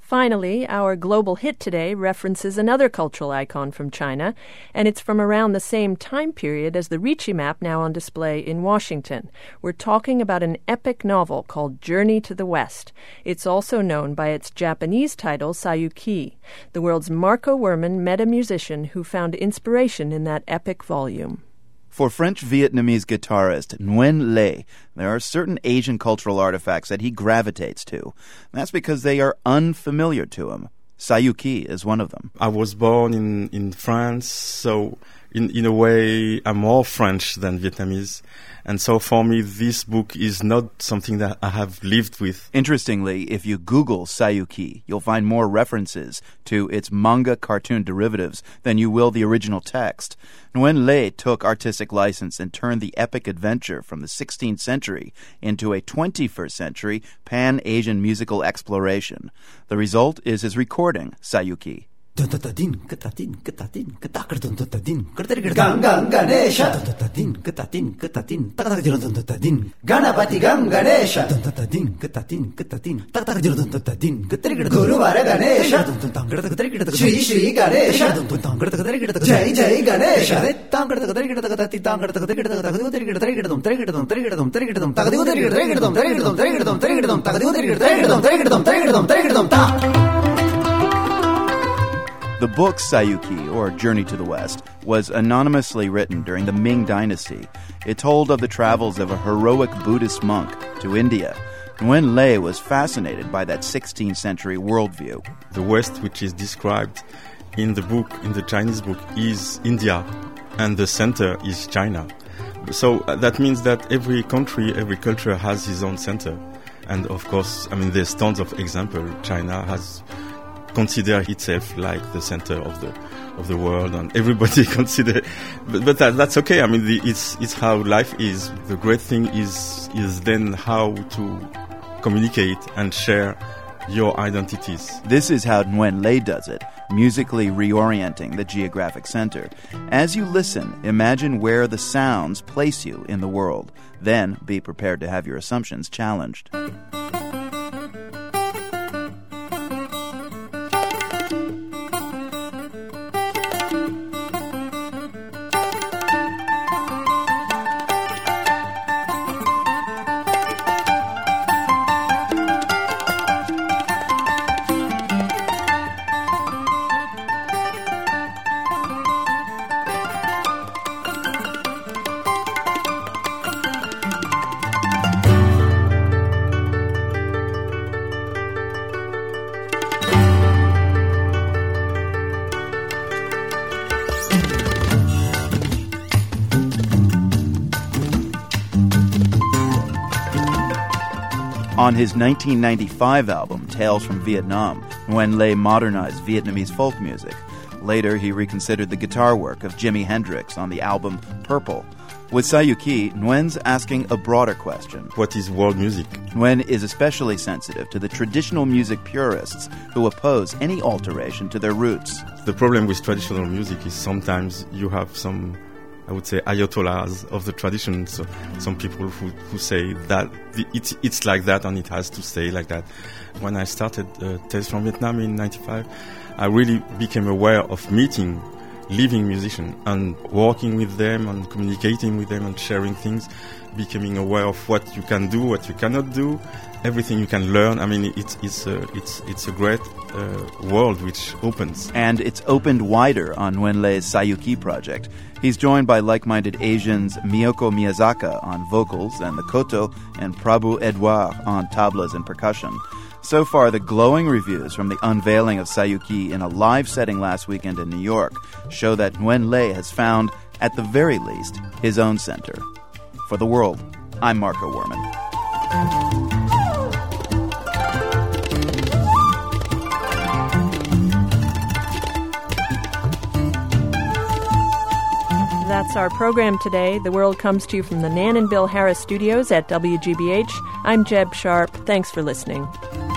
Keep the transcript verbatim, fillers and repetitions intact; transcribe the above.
Finally, our global hit today references another cultural icon from China, and it's from around the same time period as the Ricci map now on display in Washington. We're talking about an epic novel called Journey to the West. It's also known by its Japanese title, Sayuki. The world's Marco Werman met a musician who found inspiration in that epic volume. For French-Vietnamese guitarist Nguyen Le, there are certain Asian cultural artifacts that he gravitates to. That's because they are unfamiliar to him. Sayuki is one of them. I was born in, in France, so in, in a way I'm more French than Vietnamese. And so for me, this book is not something that I have lived with. Interestingly, if you Google Sayuki, you'll find more references to its manga cartoon derivatives than you will the original text. Nguyen Le took artistic license and turned the epic adventure from the sixteenth century into a twenty-first century pan-Asian musical exploration. The result is his recording, Sayuki. Din katatin katatin katakardun din gang gang ganesha din katatin katatin takardun din ganapati gang ganesha din katatin katatin takardun din guruvara ganesha shri shri ganesha jai jai ganesha The book Sayuki, or Journey to the West, was anonymously written during the Ming Dynasty. It told of the travels of a heroic Buddhist monk to India. Nguyen Le was fascinated by that sixteenth century worldview. The West, which is described in the book, in the Chinese book, is India, and the center is China. So uh, that means that every country, every culture has its own center. And of course, I mean, there's tons of examples. China has consider itself like the center of the of the world, and everybody consider, but, but that, that's okay. I mean, the, it's it's how life is. The great thing is is then how to communicate and share your identities. This is how Nguyen Le does it, musically reorienting the geographic center. As you listen, imagine where the sounds place you in the world. Then be prepared to have your assumptions challenged. On his nineteen ninety-five album, Tales from Vietnam, Nguyen Le modernized Vietnamese folk music. Later, he reconsidered the guitar work of Jimi Hendrix on the album Purple. With Sayuki, Nguyen's asking a broader question. What is world music? Nguyen is especially sensitive to the traditional music purists who oppose any alteration to their roots. The problem with traditional music is sometimes you have some, I would say, ayatollahs of the tradition. So some people who, who say that the, it's, it's like that and it has to stay like that. When I started uh, Tales from Vietnam in ninety-five, I really became aware of meeting living musicians and working with them and communicating with them and sharing things, becoming aware of what you can do, what you cannot do, everything you can learn. I mean, it's it's a, it's it's a great uh, world which opens. And it's opened wider on Nguyen Le's Sayuki project. He's joined by like-minded Asians Miyoko Miyazaka on vocals and Makoto and Prabhu Edouard on tablas and percussion. So far, the glowing reviews from the unveiling of Sayuki in a live setting last weekend in New York show that Nguyen Le has found, at the very least, his own center. For The World, I'm Marco Werman. That's our program today. The World comes to you from the Nan and Bill Harris studios at W G B H. I'm Jeb Sharp. Thanks for listening.